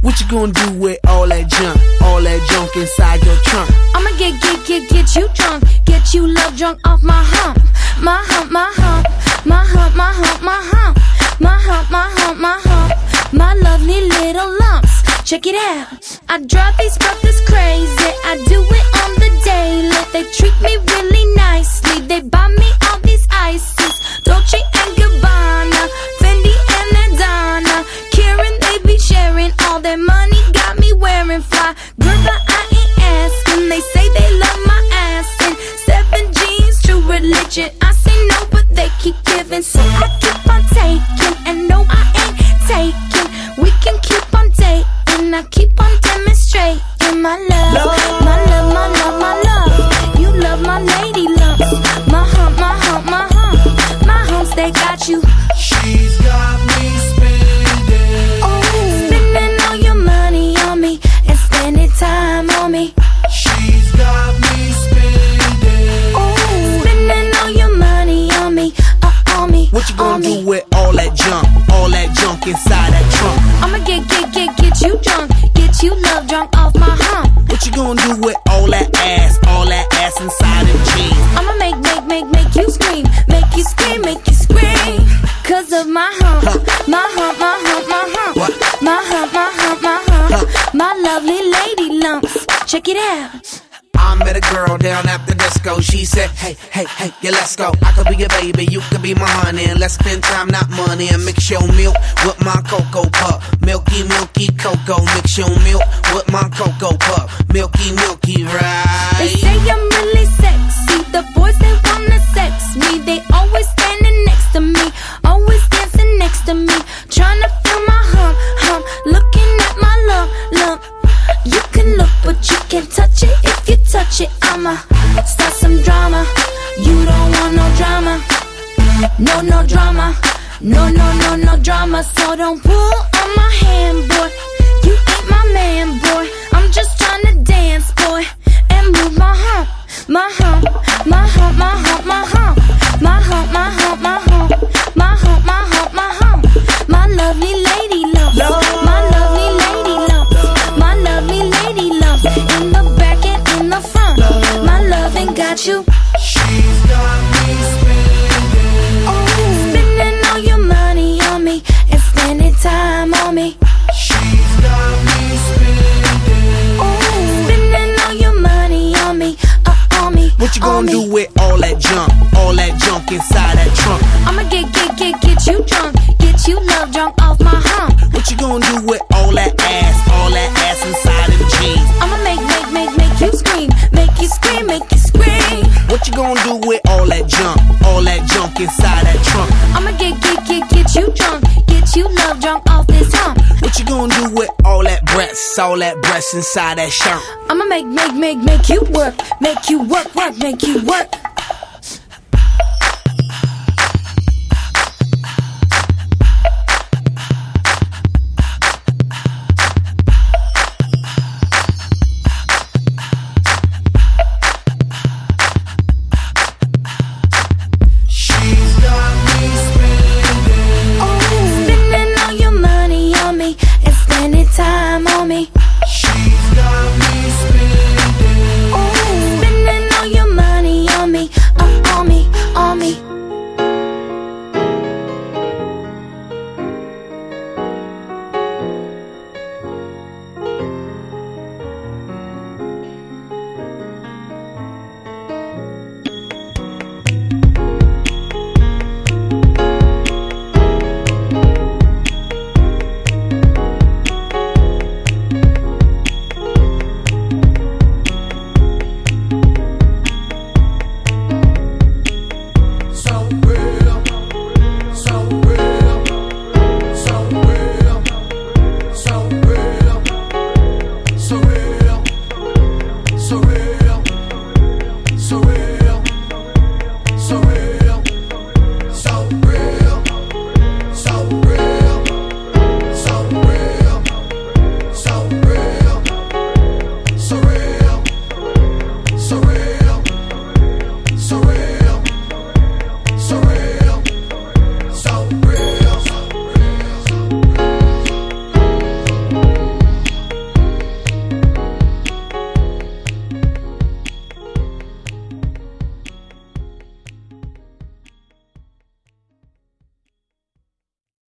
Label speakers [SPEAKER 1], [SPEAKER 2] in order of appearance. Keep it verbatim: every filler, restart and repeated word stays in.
[SPEAKER 1] What you gonna do with all that junk? All that junk inside your trunk?
[SPEAKER 2] I'ma get, get, get, get you drunk. Get you love drunk off my hump. My hump, my hump. My hump, my hump, my hump. My hump, my hump, my hump. My lovely little lumps. Check it out. I drive these brothers crazy. I do it on the daily. They treat me really nicely. They buy me all these ices. Dolce and Gabbana, Fendi and Adana. Karen, they be sharing all their money. Got me wearing fly. Girl, but I ain't asking. They say they love my ass and seven jeans, true religion. I say no, but they keep giving, so I keep on taking. And no, I ain't taking. We can keep on dating. I keep on demonstrating my love, my love, my love, my love. You love my lady lumps. My hump, my hump, my hump. My humps, they got you.
[SPEAKER 3] She's got me spending.
[SPEAKER 2] Oh, spending all your money on me and spending time on me.
[SPEAKER 3] She's got me spending.
[SPEAKER 2] Oh, spending all your money on me, uh, on me.
[SPEAKER 1] What you gonna
[SPEAKER 2] on
[SPEAKER 1] do
[SPEAKER 2] me.
[SPEAKER 1] with all that junk? All that junk inside that trunk?
[SPEAKER 2] I'ma get, get, get, get you drunk. Get you love drunk off my hump.
[SPEAKER 1] What you gonna do with all that ass? All that ass inside them jeans?
[SPEAKER 2] I'ma make, make, make, make you scream. Make you scream, make you scream. Cause of my hump.
[SPEAKER 1] Huh.
[SPEAKER 2] My hump, my hump, my hump.
[SPEAKER 1] What?
[SPEAKER 2] My hump, my hump, my hump.
[SPEAKER 1] Huh.
[SPEAKER 2] My lovely lady lumps. Check it out.
[SPEAKER 3] I met a girl down at the disco. She said, hey, hey, hey, yeah, let's go. I could be your baby, you could be my honey. And let's spend time, not money. And mix your milk with my cocoa pup. Milky, milky cocoa. Mix your milk with my cocoa pup. Milky, milky, right?
[SPEAKER 2] They say I'm really sexy. The boys, they wanna sex me. They always standing next to me. Always dancing next to me. Tryna feel my hump, hump. Looking at my lump, lump. You can look, but you can't touch it. If you touch it, I'ma start some drama. You don't want no drama. No, no drama. No, no, no, no drama. So don't pull on my hand, boy. You ain't my man, boy. I'm just tryna dance, boy, and move my hump. My hump, my hump, my hump, my hump. My hump, my hump, my hump. My hump, my hump, my hump. My lovely lady lumps. My lovely lady lumps. My lovely lady lumps. In the back and in the front. My loving got you.
[SPEAKER 3] She's got me spending.
[SPEAKER 2] Oh, spending all your money on me and spending time on me.
[SPEAKER 3] She's got me spending.
[SPEAKER 2] Oh, spending all your money on me, uh, on me.
[SPEAKER 1] What you
[SPEAKER 2] on
[SPEAKER 1] gonna
[SPEAKER 2] me.
[SPEAKER 1] do with all that junk? All that junk inside that trunk?
[SPEAKER 2] I'ma get, get, get, get you drunk. Get you love drunk off my hump.
[SPEAKER 1] What you gonna do with all that ass? All that ass inside them jeans?
[SPEAKER 2] I'ma make, make, make, make you scream. Make you scream, make you scream.
[SPEAKER 1] What you gonna do with all that junk? All that junk inside that trunk?
[SPEAKER 2] I'ma get, get, get, get you drunk. Get you love drunk off this hump.
[SPEAKER 1] What you gonna do with all that breasts? All that breasts inside that shirt?
[SPEAKER 2] I'ma make, make, make, make you work. Make you work, work, make you work.
[SPEAKER 3] She's got me spending.
[SPEAKER 2] Oh, spending all your money on me and spending time on me.
[SPEAKER 3] She's got me